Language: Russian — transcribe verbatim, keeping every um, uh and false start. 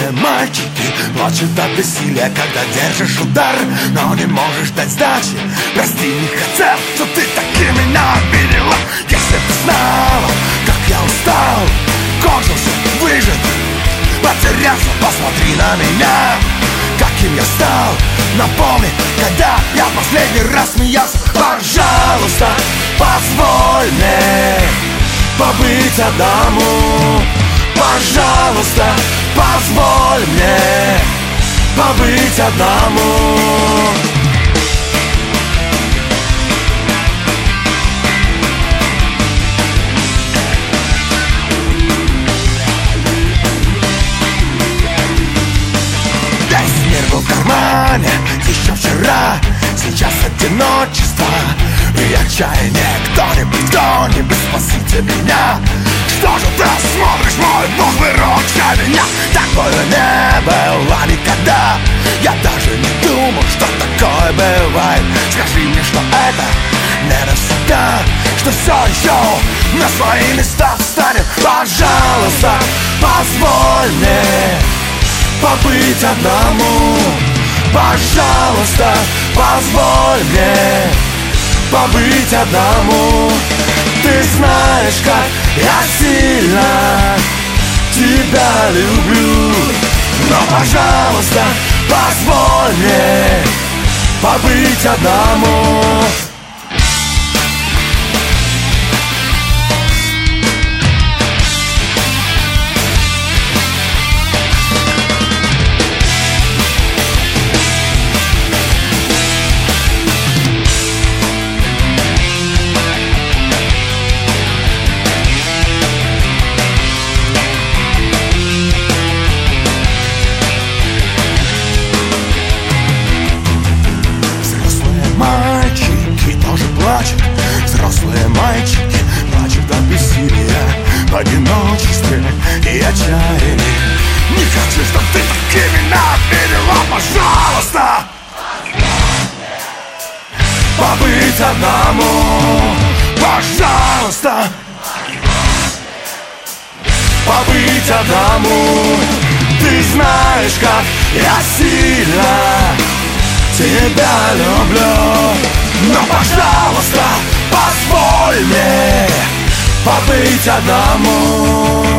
Взрослые мальчики плачут от бессилия, когда держишь удар, но не можешь дать сдачи. Прости, не хотел, что ты таки меня обидела. Если бы знала, как я устал, кончился, выжат, потерялся. Посмотри на меня, каким я стал. Напомни, когда я последний раз смеялся. Пожалуйста, позволь мне побыть одному. Пожалуйста, позволь мне побыть одному. Весь мир был в кармане еще вчера, сейчас одиночество и отчаяние. Кто-нибудь, кто-нибудь, спасите меня. Что же ты смотришь, мой бог, выручай меня? Так больно не было никогда. Я даже не думал, что такое бывает. Скажи мне, что это не навсегда, что все еще на свои места встанет. Пожалуйста, позволь мне побыть одному. Пожалуйста, позволь мне побыть одному. Ты знаешь, как я сильно тебя люблю, но, пожалуйста, позволь мне побыть одному. Взрослые мальчики плачут от бессилия, в одиночестве и отчаянии. Не хочу, чтобы ты таки меня обидела. Пожалуйста, побыть одному. Пожалуйста, побыть одному. Ты знаешь, как я сильно тебя люблю, но, пожалуйста, позволь мне побыть одному.